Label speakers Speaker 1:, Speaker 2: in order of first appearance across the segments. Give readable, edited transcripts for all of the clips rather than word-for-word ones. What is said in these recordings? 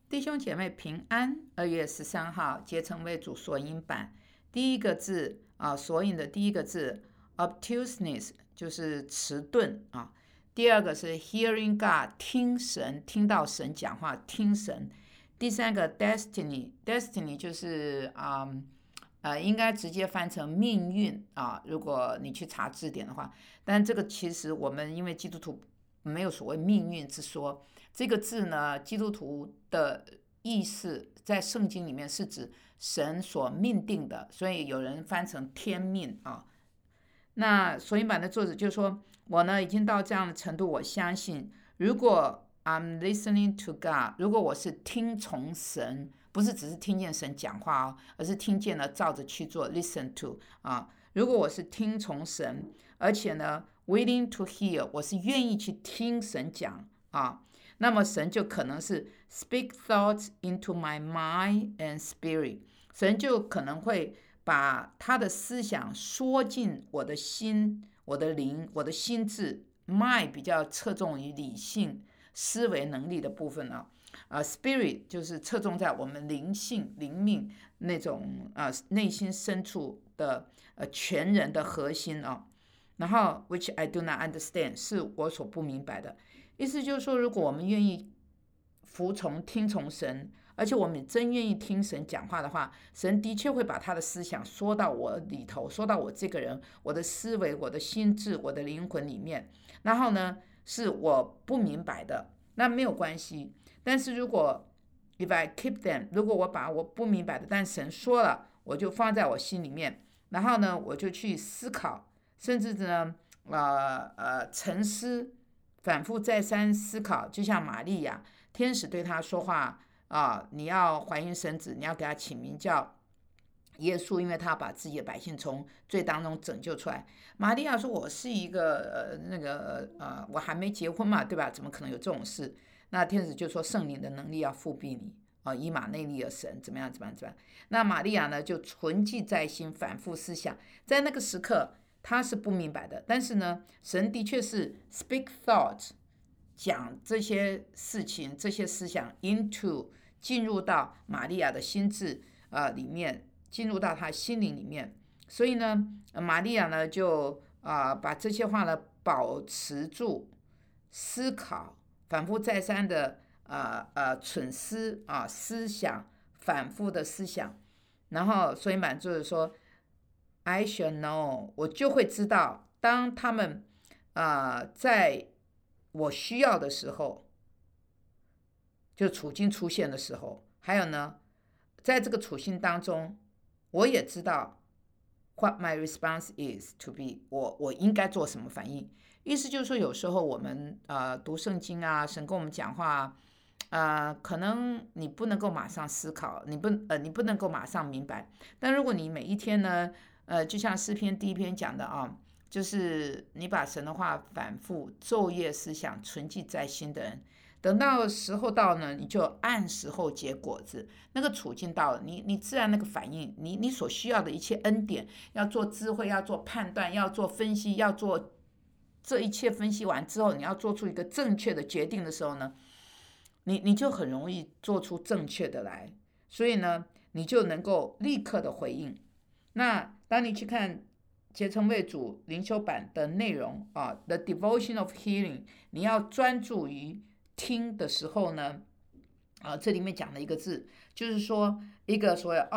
Speaker 1: 弟兄姐妹平安。2月13号，结成为主索引版。第一个字索引的第一个字 obtuseness 就是迟钝啊。第二个是 hearing God 听神，听到神讲话，听神。第三个 destiny 就是应该直接翻成命运啊，如果你去查字典的话。但这个其实我们因为基督徒没有所谓命运之说，这个字呢，基督徒的意思在圣经里面是指神所命定的，所以有人翻成天命啊。那索引版的作者就说，我呢已经到这样的程度，我相信如果 I'm listening to God， 如果我是听从神，不是只是听见神讲话而是听见了照着去做 listen to 如果我是听从神，而且呢 willing to hear， 我是愿意去听神讲那么神就可能是 speak thoughts into my mind and spirit， 神就可能会把他的思想说进我的心、我的灵、我的心智。mind 比较侧重于理性思维能力的部分spirit 就是侧重在我们灵性、灵命那种内心深处的全人的核心然后 which I do not understand 是我所不明白的。意思就是说，如果我们愿意服从听从神，而且我们真愿意听神讲话的话，神的确会把他的思想说到我里头，说到我这个人、我的思维、我的心智、我的灵魂里面。然后呢，是我不明白的，那没有关系。但是如果 if I keep them， 如果我把我不明白的，但神说了，我就放在我心里面，然后呢，我就去思考，甚至呢，沉思，反复再三思考。就像玛利亚，天使对她说话你要怀孕生子，你要给他起名叫耶稣，因为他把自己的百姓从罪当中拯救出来。玛利亚说：“我是一个我还没结婚嘛，对吧？怎么可能有这种事？”那天使就说：“圣灵的能力要复庇你以马内利的神怎么样怎么样怎么样。”那玛利亚呢，就存记在心，反复思想。在那个时刻，他是不明白的，但是呢，神的确是 speak thought， 讲这些事情、这些思想 into 进入到玛利亚的心智里面，进入到她心灵里面。所以呢，玛利亚呢就把这些话呢保持住，思考，反复再三的蠢思思想，反复的思想。然后所以满就是说 I shall know， 我就会知道，当他们在我需要的时候，就处境出现的时候，还有呢，在这个处境当中，我也知道 what my response is to be， 我应该做什么反应。意思就是说，有时候我们读圣经神跟我们讲话可能你不能够马上思考，你不能够马上明白。但如果你每一天呢，就像诗篇第一篇讲的就是你把神的话反复昼夜思想，存记在心的人，等到时候到呢，你就按时候结果子。那个处境到了，你自然那个反应，你所需要的一切恩典，要做智慧，要做判断，要做分析，要做这一切分析完之后，你要做出一个正确的决定的时候呢，你就很容易做出正确的来。所以呢，你就能够立刻的回应。那当你去看结成为主灵修版的内容The Devotion of Hearing， 你要专注于听的时候呢这里面讲了一个字，就是说一个所谓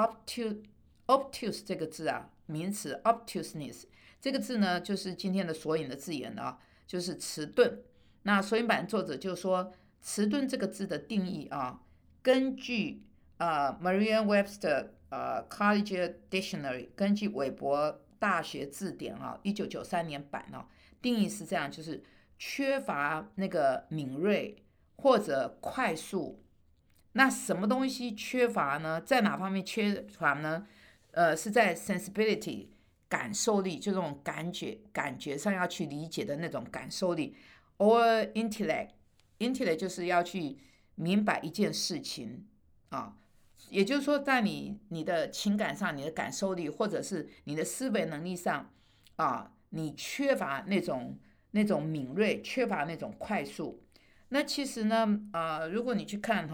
Speaker 1: obtuse 这个字名词 obtuseness 这个字呢，就是今天的索引的字眼就是迟钝。那索引版作者就说，迟钝这个字的定义根据Merriam-Webster College Dictionary， 根据韦伯大学字典1993年版定义是这样，就是缺乏那个敏锐或者快速。那什么东西缺乏呢？在哪方面缺乏呢？是在 sensibility 感受力，就这种感觉上要去理解的那种感受力 ，or intellect 就是要去明白一件事情也就是说，在你的情感上，你的感受力，或者是你的思维能力上你缺乏那种敏锐，缺乏那种快速。那其实呢如果你去看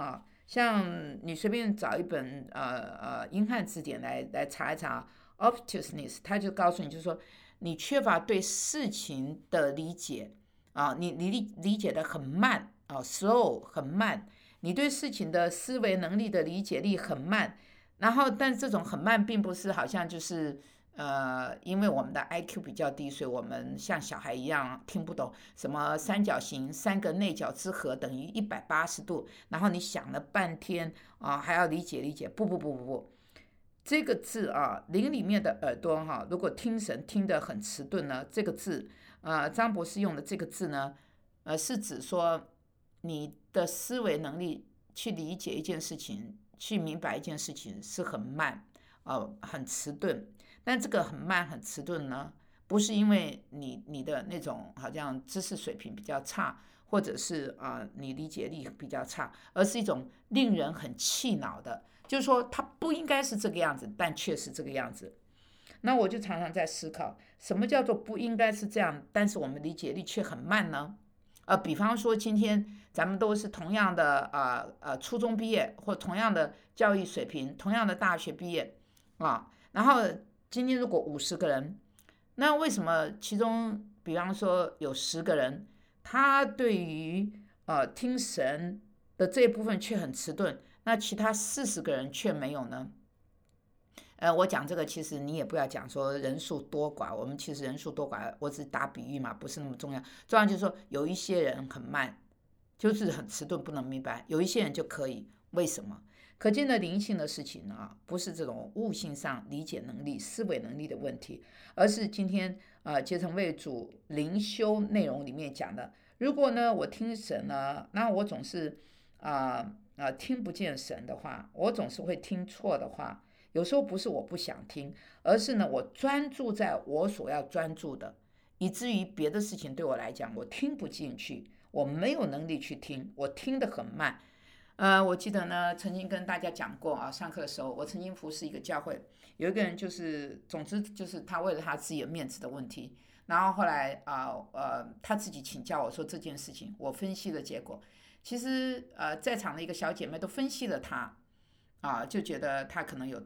Speaker 1: 像你随便找一本英汉字典来查一查 obtuseness， 他就告诉你，就是说你缺乏对事情的理解啊，你理解的很慢啊，slow 很慢，你对事情的思维能力的理解力很慢，然后但这种很慢并不是好像就是因为我们的 IQ 比较低，所以我们像小孩一样听不懂什么三角形三个内角之和等于180度，然后你想了半天啊，还要理解，不，这个字啊，灵里面的耳朵哈，如果听神听得很迟钝呢，这个字张博士用的这个字呢，是指说你的思维能力去理解一件事情，去明白一件事情是很慢很迟钝。但这个很慢很迟钝呢，不是因为你的那种好像知识水平比较差，或者是你理解力比较差，而是一种令人很气恼的，就是说它不应该是这个样子，但却是这个样子。那我就常常在思考，什么叫做不应该是这样，但是我们理解力却很慢呢？比方说今天咱们都是同样的初中毕业，或同样的教育水平，同样的大学毕业然后今天如果50个人，那为什么其中比方说有10个人，他对于听神的这一部分却很迟钝，那其他40个人却没有呢？我讲这个其实你也不要讲说人数多寡，我们其实人数多寡，我只是打比喻嘛，不是那么重要。重要就是说有一些人很慢，就是很迟钝，不能明白；有一些人就可以，为什么？可见的灵性的事情不是这种悟性上理解能力、思维能力的问题，而是今天结成为主灵修内容里面讲的。如果呢我听神呢，那我总是听不见神的话，我总是会听错的话。有时候不是我不想听，而是呢我专注在我所要专注的，以至于别的事情对我来讲我听不进去，我没有能力去听，我听得很慢。我记得呢，曾经跟大家讲过上课的时候，我曾经服侍一个教会，有一个人就是，总之就是他为了他自己的面子的问题，然后后来他自己请教我说这件事情，我分析了结果，其实在场的一个小姐妹都分析了他，就觉得他可能有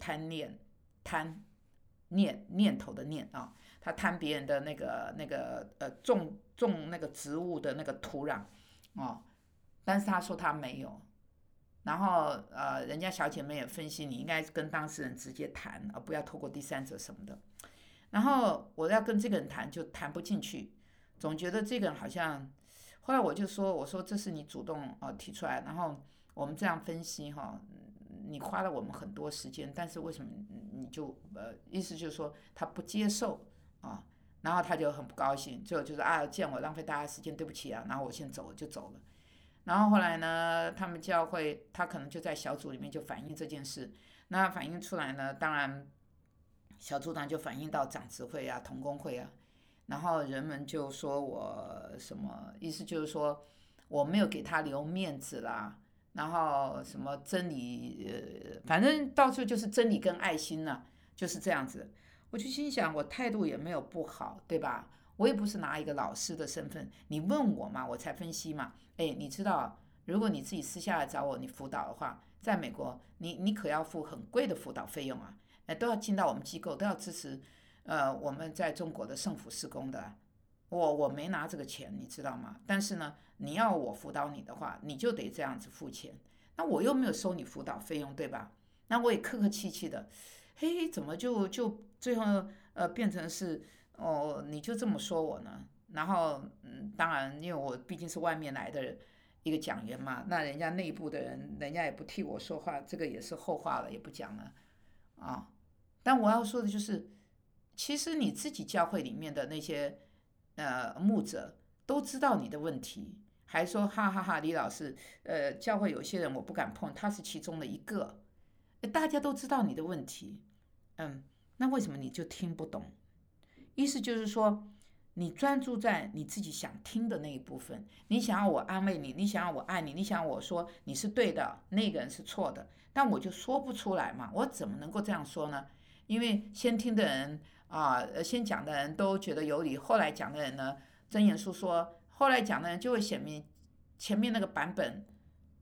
Speaker 1: 念头的念他贪别人的那个种那个植物的那个土壤但是他说他没有。然后人家小姐妹也分析，你应该跟当事人直接谈，而不要透过第三者什么的。然后我要跟这个人谈，就谈不进去，总觉得这个人好像。后来我就说，我说这是你主动提出来，然后我们这样分析你花了我们很多时间，但是为什么你就意思就是说他不接受然后他就很不高兴，最后就是既然我浪费大家时间，对不起然后我先走就走了。然后后来呢，他们教会他可能就在小组里面就反映这件事，那反映出来呢，当然小组长就反映到长执会同工会然后人们就说我什么意思，就是说我没有给他留面子啦，然后什么真理反正到处就是真理跟爱心就是这样子。我就心想，我态度也没有不好，对吧？我也不是拿一个老师的身份，你问我嘛，我才分析嘛。你知道，如果你自己私下来找我，你辅导的话，在美国，你可要付很贵的辅导费用都要进到我们机构，都要支持我们在中国的圣福事工的。我没拿这个钱，你知道吗？但是呢，你要我辅导你的话，你就得这样子付钱。那我又没有收你辅导费用，对吧？那我也客客气气的，嘿，怎么就最后变成是你就这么说我呢？然后当然因为我毕竟是外面来的一个讲员嘛，那人家内部的人，人家也不替我说话，这个也是后话了，也不讲了但我要说的就是，其实你自己教会里面的那些牧者都知道你的问题，还说哈哈哈，李老师，教会有些人我不敢碰，他是其中的一个，大家都知道你的问题，那为什么你就听不懂？意思就是说，你专注在你自己想听的那一部分，你想要我安慰你，你想要我爱你，你想要我说你是对的，那个人是错的，但我就说不出来嘛，我怎么能够这样说呢？因为先听的人先讲的人都觉得有理，后来讲的人呢，真言书说，后来讲的人就会显明前面那个版本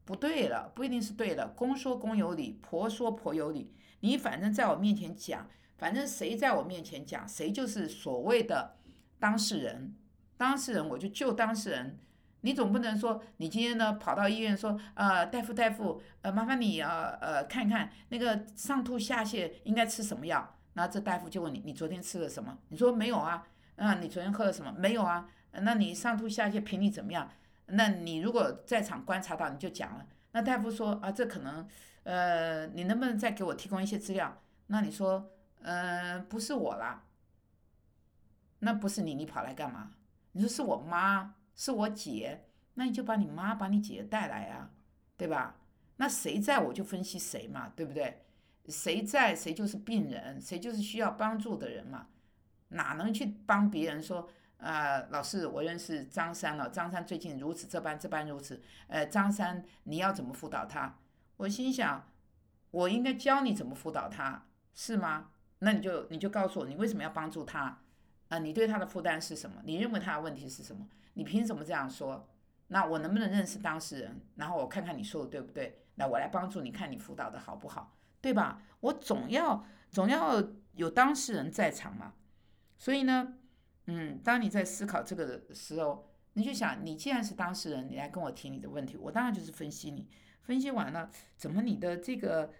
Speaker 1: 不对了，不一定是对的。公说公有理，婆说婆有理。你反正在我面前讲，反正谁在我面前讲，谁就是所谓的当事人。当事人我就救当事人。你总不能说你今天呢跑到医院说，大夫，麻烦你看看那个上吐下泻应该吃什么药。然后这大夫就问你，你昨天吃了什么？你说没有啊。你昨天喝了什么？没有啊。那你上吐下泻频率怎么样？那你如果在场观察到，你就讲了。那大夫说这可能，你能不能再给我提供一些资料？那你说，不是我啦，那不是你，你跑来干嘛？你说是我妈，是我姐，那你就把你妈、把你姐带来啊，对吧？那谁在我就分析谁嘛，对不对？谁在谁就是病人，谁就是需要帮助的人嘛，哪能去帮别人说？老师，我认识张三了，张三最近如此这般，这般如此。张三你要怎么辅导他？我心想，我应该教你怎么辅导他，是吗？那你就告诉我，你为什么要帮助他？你对他的负担是什么？你认为他的问题是什么？你凭什么这样说？那我能不能认识当事人？然后我看看你说的对不对？那我来帮助你看你辅导的好不好，对吧？我总要有当事人在场嘛。所以呢，当你在思考这个的时候，你就想，你既然是当事人，你来跟我提你的问题，我当然就是分析你。分析完了，怎么你的这个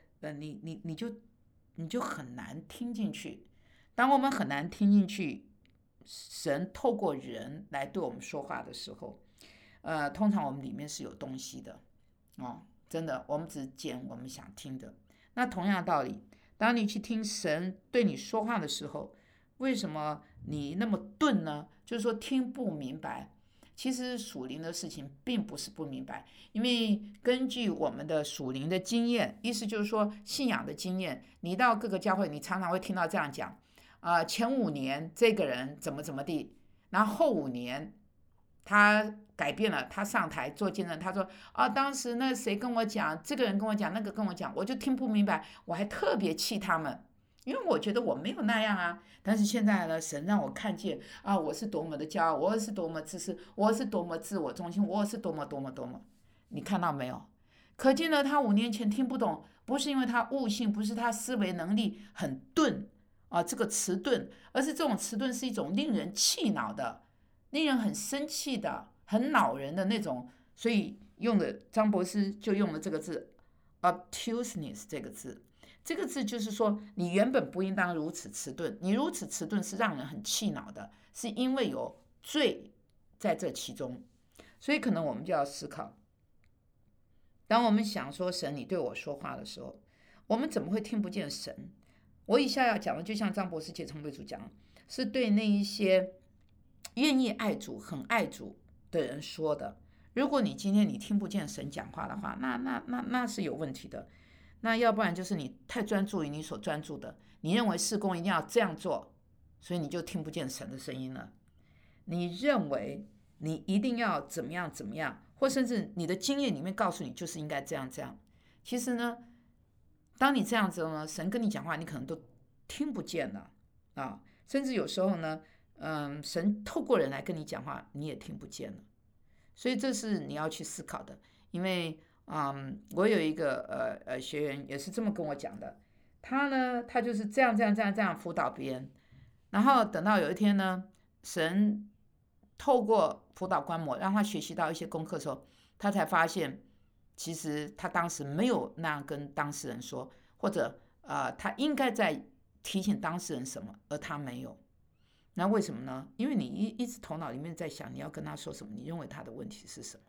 Speaker 1: 你就很难听进去。当我们很难听进去，神透过人来对我们说话的时候，通常我们里面是有东西的真的，我们只捡我们想听的。那同样的道理，当你去听神对你说话的时候，为什么你那么钝呢？就是说听不明白。其实属灵的事情并不是不明白，因为根据我们的属灵的经验，意思就是说信仰的经验，你到各个教会，你常常会听到这样讲，前5年这个人怎么怎么地，然后后5年他改变了，他上台做见证，他说当时那谁跟我讲，这个人跟我讲，那个跟我讲，我就听不明白，我还特别气他们，因为我觉得我没有那样啊。但是现在呢，神让我看见我是多么的骄傲，我是多么自私，我是多么自我中心，我是多么多么多么。你看到没有？可见呢，他5年前听不懂，不是因为他悟性，不是他思维能力很钝这个迟钝，而是这种迟钝是一种令人气恼的。令人很生气的、很恼人的那种，所以张博士就用了这个字 obtuseness 这个字。这个字就是说，你原本不应当如此迟钝，你如此迟钝是让人很气恼的，是因为有罪在这其中。所以可能我们就要思考，当我们想说神你对我说话的时候，我们怎么会听不见神？我以下要讲的，就像张博士解成为主讲，是对那一些愿意爱主、很爱主的人说的。如果你今天你听不见神讲话的话，那是有问题的。那要不然就是你太专注于你所专注的，你认为事工一定要这样做，所以你就听不见神的声音了。你认为你一定要怎么样怎么样，或甚至你的经验里面告诉你就是应该这样这样。其实呢，当你这样子呢，神跟你讲话，你可能都听不见了甚至有时候呢，神透过人来跟你讲话，你也听不见了。所以这是你要去思考的。因为我有一个学员也是这么跟我讲的，他就是这样辅导别人，然后等到有一天呢，神透过辅导观摩让他学习到一些功课的时候，他才发现其实他当时没有那样跟当事人说，或者他应该在提醒当事人什么，而他没有。那为什么呢？因为你一直头脑里面在想你要跟他说什么，你认为他的问题是什么。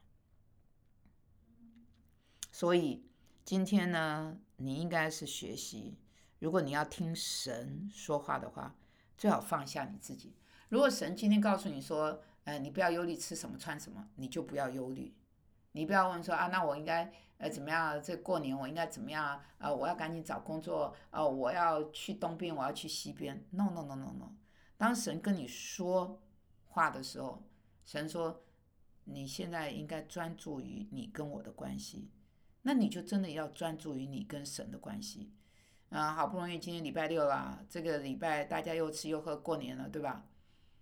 Speaker 1: 所以今天呢，你应该是学习，如果你要听神说话的话，最好放下你自己。如果神今天告诉你说，你不要忧虑吃什么穿什么，你就不要忧虑。你不要问说那我应该怎么样？这过年我应该怎么样我要赶紧找工作我要去东边，我要去西边。No no no no no。当神跟你说话的时候，神说你现在应该专注于你跟我的关系，那你就真的要专注于你跟神的关系好不容易今天礼拜6啦，这个礼拜大家又吃又喝过年了，对吧？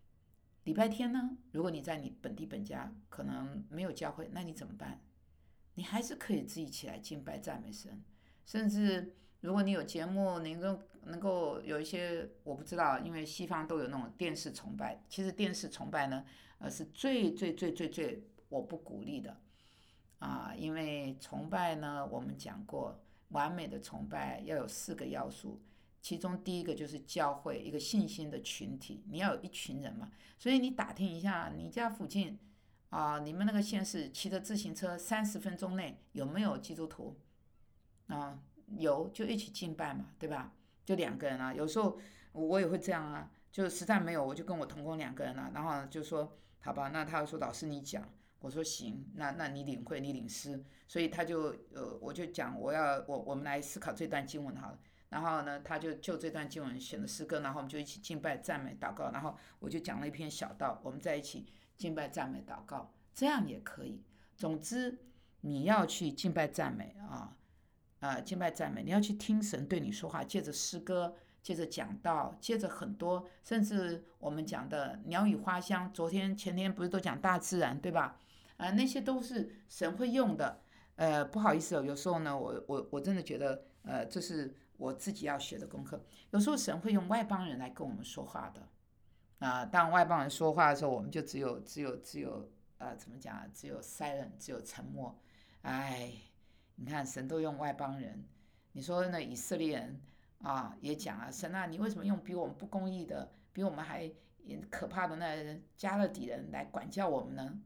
Speaker 1: 礼拜天呢，如果你在你本地本家可能没有教会，那你怎么办？ 你还是可以自己起来敬拜赞美神。甚至如果你有节目，能够有一些我不知道，因为西方都有那种电视崇拜，其实电视崇拜呢，是最最最最最我不鼓励的因为崇拜呢，我们讲过，完美的崇拜要有4个要素，其中第一个就是教会，一个信心的群体，你要有一群人嘛。所以你打听一下，你家附近你们那个县市骑着自行车30分钟内有没有基督徒有就一起敬拜嘛，对吧？就2个人有时候我也会这样就实在没有，我就跟我同工2个人然后就说好吧，那他说老师你讲。我说行，那你领会，你领诗，所以他就我就讲我们来思考这段经文好了。然后呢，他就这段经文选了诗歌，然后我们就一起敬拜、赞美、祷告。然后我就讲了一篇小道，我们在一起敬拜、赞美、祷告，这样也可以。总之，你要去敬拜、赞美敬拜、赞美，你要去听神对你说话，借着诗歌。接着讲道，接着很多，甚至我们讲的鸟语花香，昨天前天不是都讲大自然，对吧？那些都是神会用的。不好意思有时候呢，我真的觉得，这是我自己要学的功课。有时候神会用外邦人来跟我们说话的。当外邦人说话的时候，我们就只有怎么讲？只有 silent， 只有沉默。你看神都用外邦人，你说那以色列人。也讲神你为什么用比我们不公义的，比我们还可怕的那加勒底人来管教我们呢？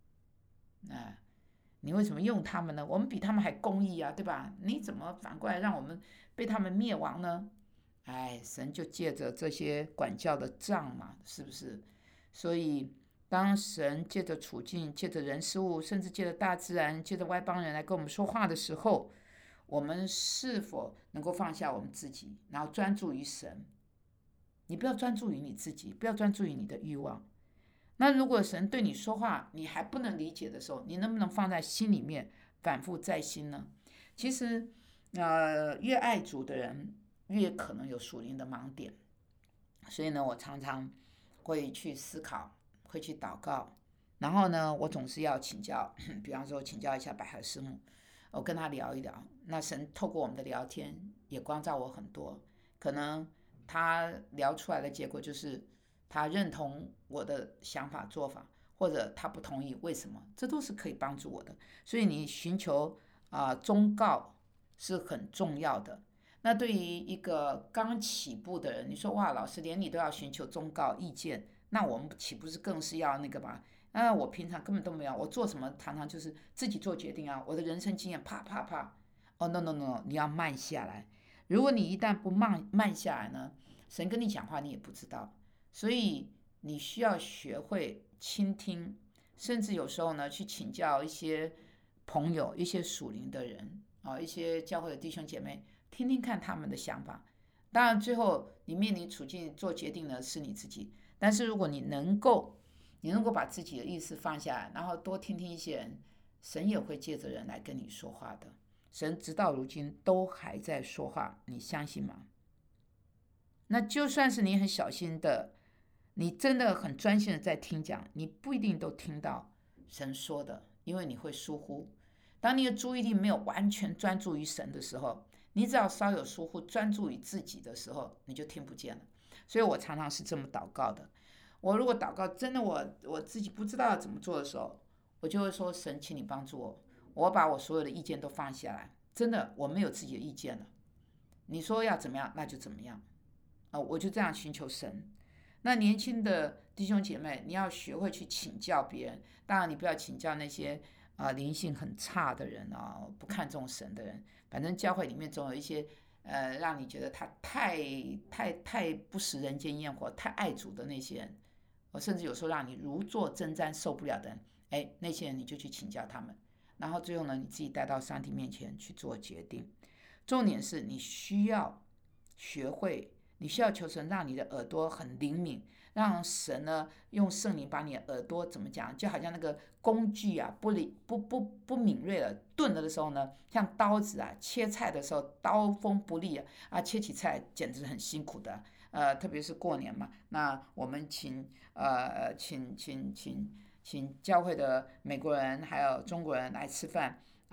Speaker 1: 你为什么用他们呢？我们比他们还公义对吧？你怎么反过来让我们被他们灭亡呢？神就借着这些管教的杖嘛，是不是？所以当神借着处境，借着人事物，甚至借着大自然，借着外邦人来跟我们说话的时候，我们是否能够放下我们自己，然后专注于神？你不要专注于你自己，不要专注于你的欲望。那如果神对你说话，你还不能理解的时候，你能不能放在心里面，反复在心呢？其实，越爱主的人，越可能有属灵的盲点。所以呢，我常常会去思考，会去祷告，然后呢，我总是要请教，比方说请教一下百合师母。我跟他聊一聊，那神透过我们的聊天也光照我很多。可能他聊出来的结果就是他认同我的想法做法，或者他不同意，为什么？这都是可以帮助我的。所以你寻求忠告是很重要的。那对于一个刚起步的人，你说哇，老师连你都要寻求忠告意见，那我们岂不是更是要那个吗？我平常根本都没有，我做什么常常就是自己做决定我的人生经验啪啪啪。no no no， 你要慢下来。如果你一旦不慢下来呢，神跟你讲话你也不知道。所以你需要学会倾听，甚至有时候呢去请教一些朋友，一些属灵的人一些教会的弟兄姐妹，听听看他们的想法。当然最后你面临处境做决定的是你自己，但是如果你能够把自己的意思放下来，然后多听听一些人，神也会借着人来跟你说话的。神直到如今都还在说话，你相信吗？那就算是你很小心的，你真的很专心的在听讲，你不一定都听到神说的，因为你会疏忽。当你的注意力没有完全专注于神的时候，你只要稍有疏忽，专注于自己的时候，你就听不见了。所以我常常是这么祷告的。我如果祷告真的我自己不知道怎么做的时候，我就会说神，请你帮助我，我把我所有的意见都放下来，真的我没有自己的意见了，你说要怎么样那就怎么样我就这样寻求神。那年轻的弟兄姐妹，你要学会去请教别人，当然你不要请教那些灵性很差的人不看重神的人。反正教会里面总有一些让你觉得他太不食人间烟火，太爱主的那些人，甚至有时候让你如坐针毡受不了的人，那些人你就去请教他们，然后最后呢，你自己带到上帝面前去做决定。重点是你需要学会，你需要求神让你的耳朵很灵敏，让神呢用圣灵把你的耳朵怎么讲，就好像那个工具不敏锐了，钝了的时候呢，像刀子切菜的时候刀锋不利切起菜简直很辛苦的。特别是过年嘛，那我们请教会的美国人还有中国人来吃饭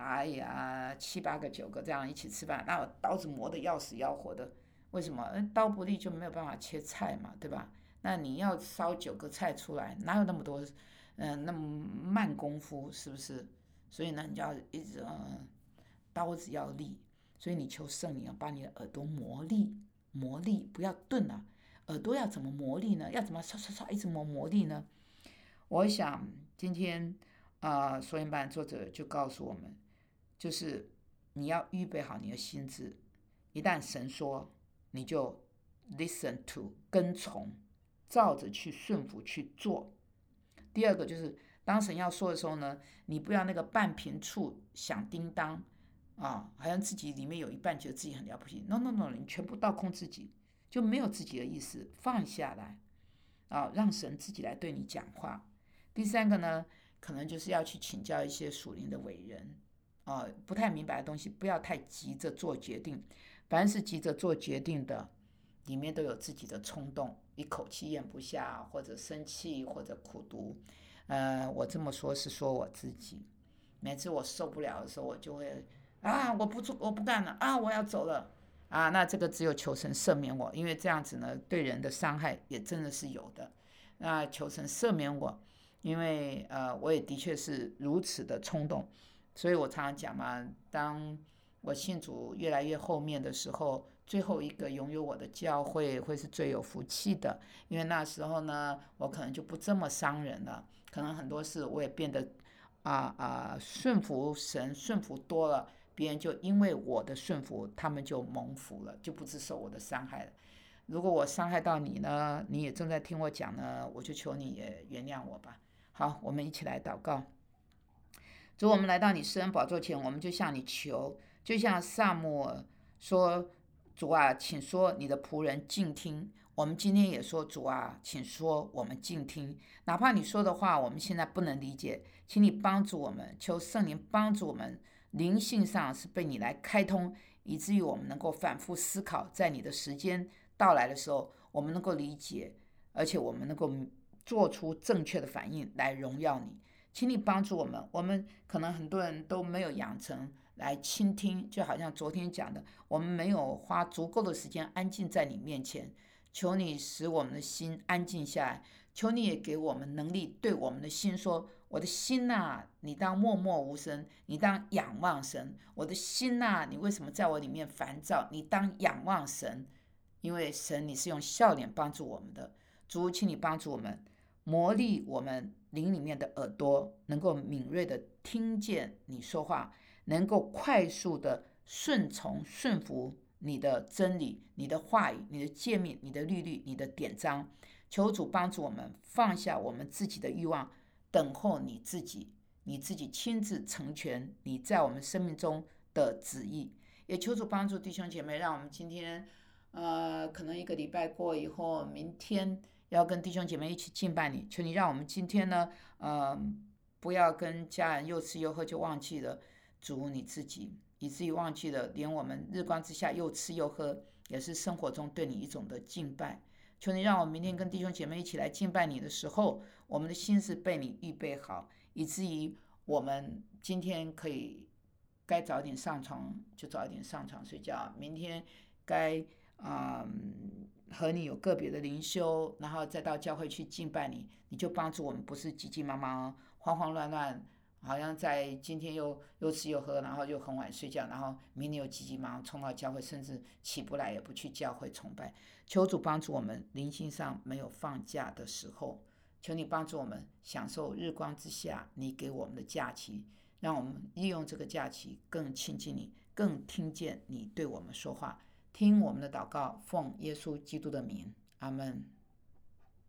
Speaker 1: 哎呀7、8个9个这样一起吃饭，那我刀子磨得要死要活的，为什么？刀不利就没有办法切菜嘛，对吧？那你要烧9个菜出来，哪有那么多，那么慢功夫，是不是？所以呢，你就要一直刀子要利，所以你求圣灵要把你的耳朵磨利，磨利不要钝啊。耳朵要怎么磨利呢？要怎么刷刷刷一直磨利呢？我想今天索引版作者就告诉我们，就是你要预备好你的心智，一旦神说，你就 listen to 跟从，照着去顺服去做。第二个就是当神要说的时候呢，你不要那个半瓶醋响叮当好像自己里面有一半觉得自己很了不起。No no no，你全部倒空自己，就没有自己的意思，放下来让神自己来对你讲话。第三个呢，可能就是要去请教一些属灵的伟人不太明白的东西，不要太急着做决定。凡是急着做决定的，里面都有自己的冲动，一口气咽不下，或者生气，或者苦读。我这么说是说我自己，每次我受不了的时候，我就会我不干了我要走了那这个只有求神赦免我，因为这样子呢，对人的伤害也真的是有的。那求神赦免我，因为我也的确是如此的冲动。所以我常常讲嘛，当我信主越来越后面的时候，最后一个拥有我的教会会是最有福气的，因为那时候呢，我可能就不这么伤人了，可能很多事我也变得顺服神，顺服多了，别人就因为我的顺服，他们就蒙福了，就不只受我的伤害了。如果我伤害到你呢，你也正在听我讲呢，我就求你也原谅我吧。好，我们一起来祷告。主，我们来到你施恩宝座前，我们就向你求，就像撒母耳说：“主啊，请说，你的仆人静听。”我们今天也说：“主啊，请说，我们静听。”哪怕你说的话我们现在不能理解，请你帮助我们，求圣灵帮助我们，灵性上是被你来开通，以至于我们能够反复思考，在你的时间到来的时候，我们能够理解，而且我们能够做出正确的反应来荣耀你。请你帮助我们，我们可能很多人都没有养成来倾听，就好像昨天讲的，我们没有花足够的时间安静在你面前。求你使我们的心安静下来，求你也给我们能力，对我们的心说：我的心你当默默无声，你当仰望神。我的心你为什么在我里面烦躁？你当仰望神，因为神你是用笑脸帮助我们的。主，请你帮助我们，磨砺我们灵里面的耳朵，能够敏锐的听见你说话，能够快速的顺服你的真理、你的话语、你的诫命、你的律例、你的典章。求主帮助我们放下我们自己的欲望，等候你自己亲自成全你在我们生命中的旨意。也求主帮助弟兄姐妹，让我们今天可能一个礼拜过以后，明天要跟弟兄姐妹一起敬拜你，求你让我们今天呢不要跟家人又吃又喝就忘记了主你自己，以至于忘记了连我们日光之下又吃又喝也是生活中对你一种的敬拜。求你让我们明天跟弟兄姐妹一起来敬拜你的时候，我们的心是被你预备好，以至于我们今天可以该早点上床就早一点上床睡觉，明天该和你有个别的灵修，然后再到教会去敬拜你，你就帮助我们不是急急忙忙慌慌乱乱，好像在今天又吃又喝，然后又很晚睡觉，然后明天又急急忙忙冲到教会，甚至起不来也不去教会崇拜。求主帮助我们灵性上没有放假的时候，求你帮助我们享受日光之下你给我们的假期，让我们利用这个假期更亲近你，更听见你对我们说话。听我们的祷告，奉耶稣基督的名，阿们。